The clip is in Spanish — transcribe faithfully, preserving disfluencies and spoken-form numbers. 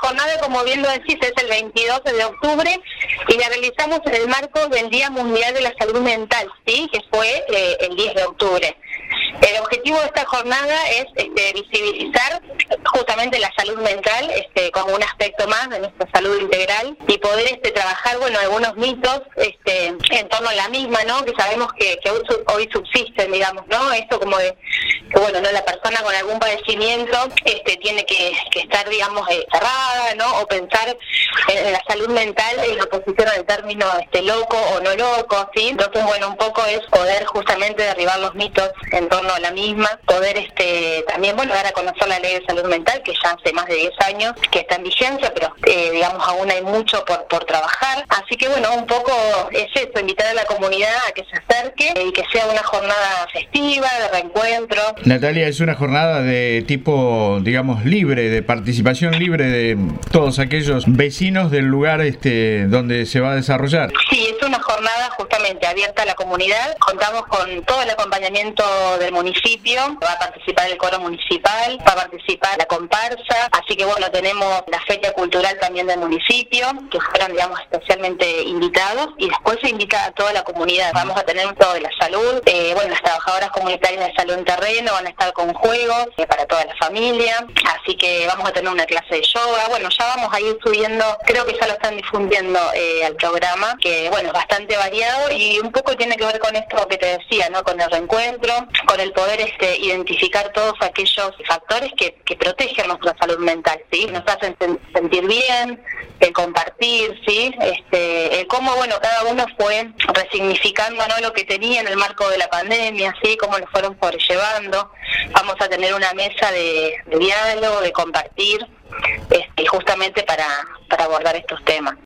jornada, como bien lo decís, es el veintidós de octubre y la realizamos en el marco del Día Mundial de la Salud Mental, ¿sí? Que fue eh, el diez de octubre. El objetivo de esta jornada es este, visibilizar justamente la salud mental este, como un aspecto más de nuestra salud integral y poder este, trabajar, bueno, algunos mitos este, en torno a la misma, ¿no? Que sabemos que, que hoy, hoy subsisten, digamos, ¿no? Esto como de que, bueno, no, la persona con algún padecimiento este, tiene que, que estar, digamos, eh, cerrada, ¿no? O pensar en, en la salud mental en oposición al término este, loco o no loco, ¿sí? Entonces, bueno, un poco es poder justamente derribar los mitos en torno a la misma, poder este también, bueno, dar a conocer la ley de salud mental, que ya hace más de diez años que está en vigencia, pero eh, digamos aún hay mucho por, por trabajar. Así que bueno, un poco es eso, invitar a la comunidad a que se acerque y que sea una jornada festiva, de reencuentro. Natalia, es una jornada de tipo, digamos, libre, de participación libre de todos aquellos vecinos del lugar este donde se va a desarrollar. Sí, es una jornada justamente abierta a la comunidad. Contamos con todo el acompañamiento del municipio, va a participar el coro municipal, va a participar la comparsa, así que bueno, tenemos la feria cultural también del municipio, que fueron, digamos, especialmente invitados, y después se invita a toda la comunidad. Vamos a tener todo de la salud, eh, bueno, las trabajadoras comunitarias de salud en terreno van a estar con juegos eh, para toda la familia, así que vamos a tener una clase de yoga. Bueno, ya vamos a ir subiendo, creo que ya lo están difundiendo eh, al programa, que bueno, es bastante variado y un poco tiene que ver con esto que te decía, ¿no? Con el reencuentro, con el poder este, identificar todos aquellos factores que, que protegen nuestra salud mental, ¿sí? Nos hacen sen- sentir bien, el compartir, ¿sí? Este, el cómo, bueno, cada uno fue resignificando, ¿no? Lo que tenía en el marco de la pandemia, ¿sí? Cómo lo fueron sobrellevando. Vamos a tener una mesa de, de diálogo, de compartir, este, justamente para, para abordar estos temas.